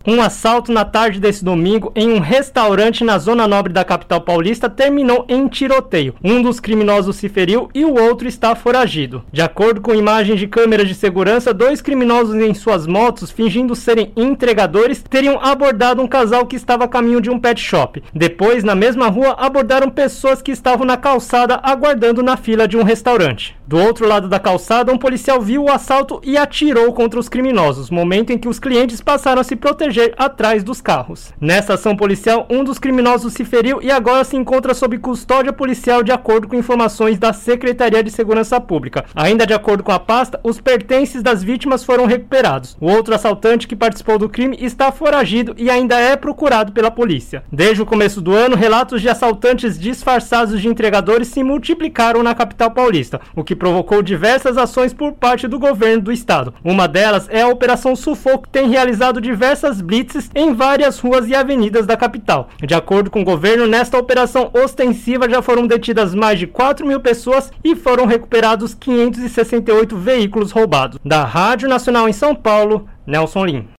Um assalto na tarde desse domingo em um restaurante na zona nobre da capital paulista terminou em tiroteio. Um dos criminosos se feriu e o outro está foragido. De acordo com imagens de câmeras de segurança, 2 criminosos em suas motos, fingindo serem entregadores, teriam abordado um casal que estava a caminho de um pet shop. Depois, na mesma rua, abordaram pessoas que estavam na calçada aguardando na fila de um restaurante. Do outro lado da calçada, um policial viu o assalto e atirou contra os criminosos, momento em que os clientes passaram a se proteger atrás dos carros. Nessa ação policial, um dos criminosos se feriu e agora se encontra sob custódia policial, de acordo com informações da Secretaria de Segurança Pública. Ainda de acordo com a pasta, os pertences das vítimas foram recuperados. O outro assaltante que participou do crime está foragido e ainda é procurado pela polícia. Desde o começo do ano, relatos de assaltantes disfarçados de entregadores se multiplicaram na capital paulista, o que provocou diversas ações por parte do governo do estado. Uma delas é a Operação Sufoco, que tem realizado diversas blitzes em várias ruas e avenidas da capital. De acordo com o governo, nesta operação ostensiva já foram detidas mais de 4.000 pessoas e foram recuperados 568 veículos roubados. Da Rádio Nacional em São Paulo, Nelson Lim.